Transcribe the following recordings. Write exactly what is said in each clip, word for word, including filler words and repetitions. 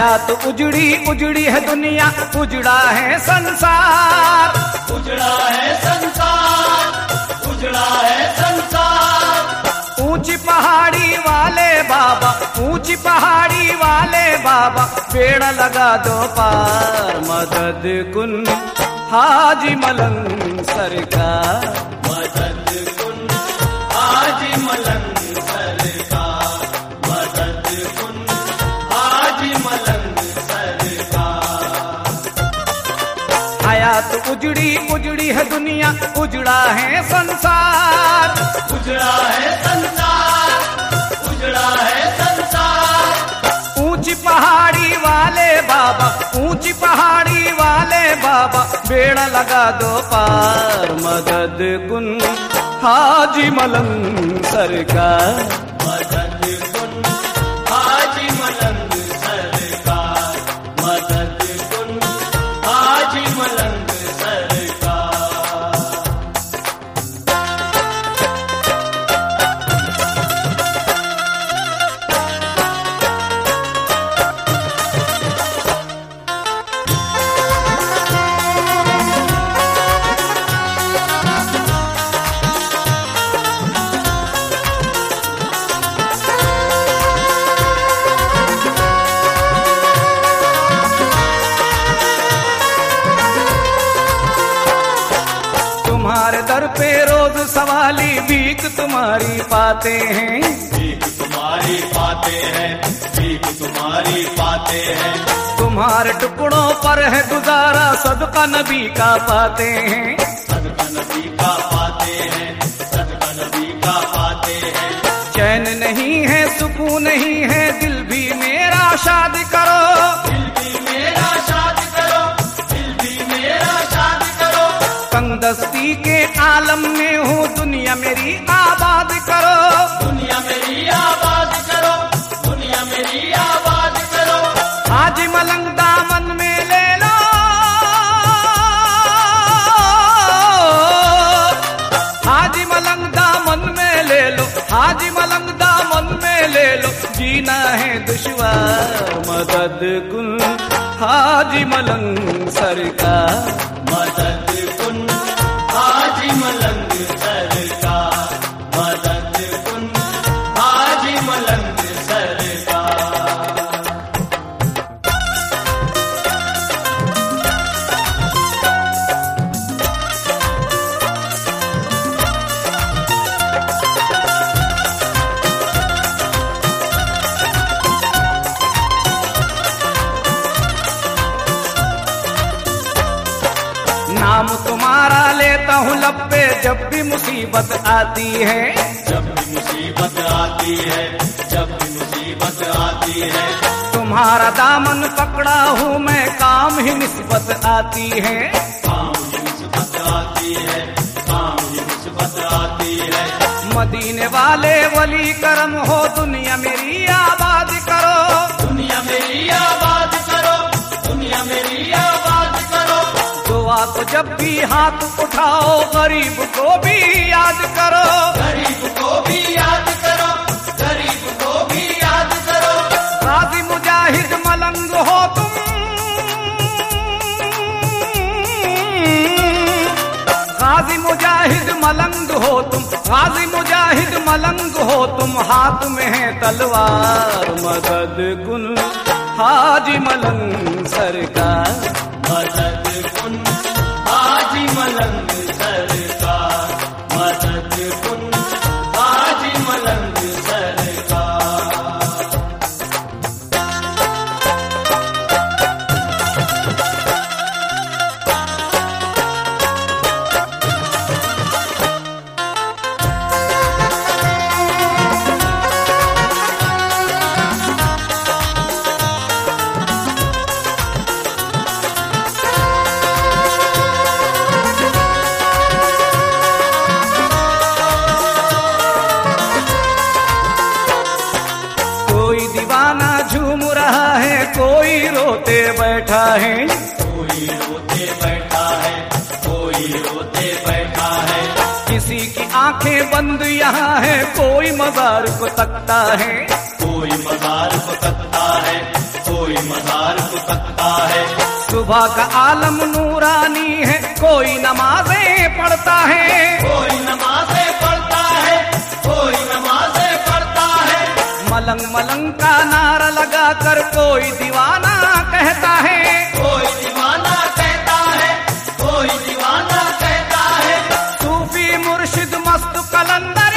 हयात उजड़ी उजड़ी है दुनिया, उजड़ा है संसार, उजड़ा है संसार, उजड़ा है संसार। ऊंची पहाड़ी वाले बाबा, ऊंची पहाड़ी वाले बाबा, पेड़ लगा दो पार, मदद कुन हाजी मलंग सरकार, मदद कुन हाजी मलंग सरकार, मदद कुन हाजी मलंग सरकार। हयात उजड़ी उजड़ी है दुनिया, उजड़ा है संसार, उजड़ा है संसार, उजड़ा है संसार। ऊंची पहाड़ी वाले बाबा, ऊंची पहाड़ी वाले बाबा, बेड़ा लगा दो पार, मदद कुन हाजी मलंग सरकार, मदद कुन हाजी मलंग सरकार, मदद कुन हाजी मलंग सरकार। तुम्हारे दर पे रोज सवाली भीख तुम्हारी पाते हैं, भीख तुम्हारी पाते हैं, भीख तुम्हारी पाते हैं। तुम्हारे टुकड़ों पर है गुजारा, सदका नबी का पाते हैं, सदका नबी का पाते हैं, सदका नबी का पाते हैं। चैन नहीं है सुकून नहीं है, दिल भी मेरा शादी करो, दिल भी मेरा शादी करो, दिल भी मेरा शादी करो। तंगदस्ती के आलम में हूँ, दुनिया मेरी आबाद करो, दुनिया मेरी आबाद करो, दुनिया मेरी आबाद करो। हाजी मलंग दामन में ले लो, हाजी मलंग दामन में ले लो, हाजी मलंग दामन में ले लो, जीना है दुश्वार, मदद कुन हाजी मलंग सरकार, मदद कुन हाजी मलंग सरकार, मदद कुन हाजी मलंग सरकार। नाम तुम्हारा लेता हूँ लब पे, जब भी मुसीबत आती है, जब भी मुसीबत आती है, जब भी मुसीबत आती है। तुम्हारा दामन पकड़ा हूँ मैं, काम ही निस्बत आती है, काम ही निस्बत आती है, काम ही निस्बत आती है। मदीने वाले वली करम हो, दुनिया मेरी आबाद करो, दुनिया मेरी आबाद करो, दुनिया मेरी आबाद करो। दुआ को जब भी हाथ उठाओ, गरीब को भी याद करो, गरीब को भी याद करो, गरीब को भी याद करो। गाजी मुजाहिद मलंग हो तुम, गाजी मुजाहिद मलंग हो तुम, गाजी मुजाहिद मलंग हो तुम, हाथ में है तलवार, मदद कुन हाजी मलंग सरकार, मदद कुन हाजी मलंग सरकार, मदद कुन हाजी मलंग सरकार। कोई रोते बैठा है, कोई रोते बैठा है, कोई रोते बैठा है। किसी की आंखें बंद यहाँ है, कोई मजार को तकता है, कोई मजार को तकता है, कोई कोई मजार को तकता है। सुबह का आलम नूरानी है, कोई नमाजें पढ़ता है, कोई नमाजें पढ़ता है, कोई नमाजें पढ़ता है। मलंग मलंग का नारा लगाकर कोई दीवाना कहता है, कोई दीवाना कहता है, कोई दीवाना कहता है। सूफी मुर्शिद मस्त कलंदर,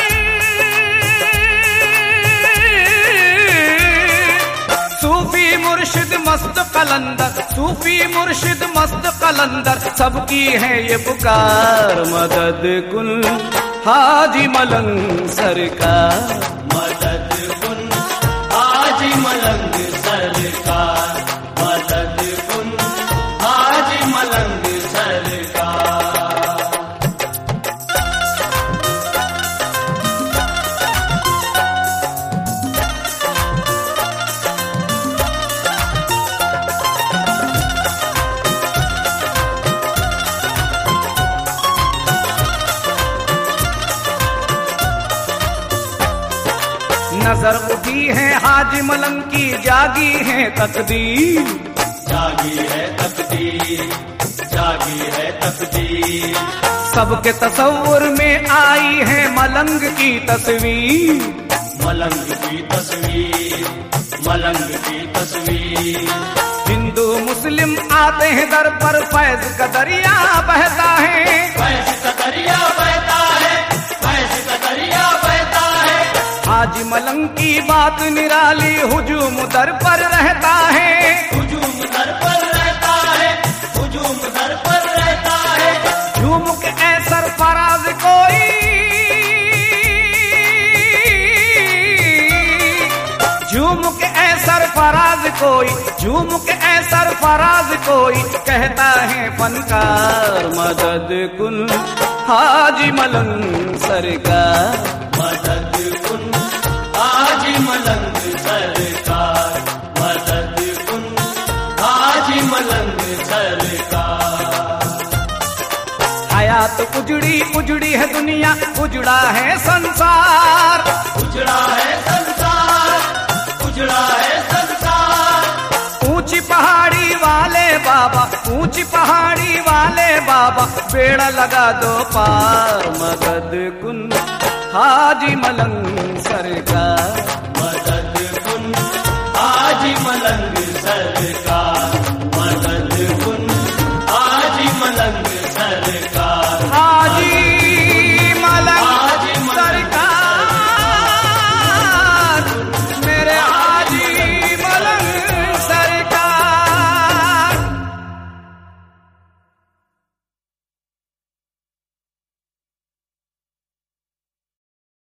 सूफी मुर्शिद मस्त कलंदर, सूफी मुर्शिद मस्त कलंदर, सबकी है ये पुकार मदद कुल हाजी मलंग सरकार, मदद कुन हाजी मलंग सरकार, मदद कुन हाजी मलंग सरकार। नजर उठी है हाजी मलंग की, जागी है तकदीर, जागी है तकदीर, जागी है तकदीर। सबके तसव्वुर में आई है मलंग की तस्वीर, मलंग की तस्वीर, मलंग की तस्वीर। हिंदू मुस्लिम आते हैं दर पर, फैज का दरिया बहता है, फैज का दरिया बहता है, फैज का दरिया बहता है। हाजी मलंग की बात निराली, हुजूम दर पर रहता है, हुजूम दर पर रहता है, हुजूम दर पर रहता है। झूम के ऐसर फराज कोई, झूम के ऐसर फराज कोई, झूम के ऐसर फराज कोई, कहता है फनकार मदद कुल हाजी मलंग सरकार, मदद कुन हाजी मलंग सरकार, मदद कुन हाजी मलंग सरकार। हयात उजड़ी उजड़ी है दुनिया, उजड़ा है संसार, उजड़ा है संसार, उजड़ा है संसार। ऊंची पहाड़ी वाले बाबा, ऊंची पहाड़ी वाले बाबा, बेड़ा लगा दो पार मदद कुन हाजी मलंग सरकार,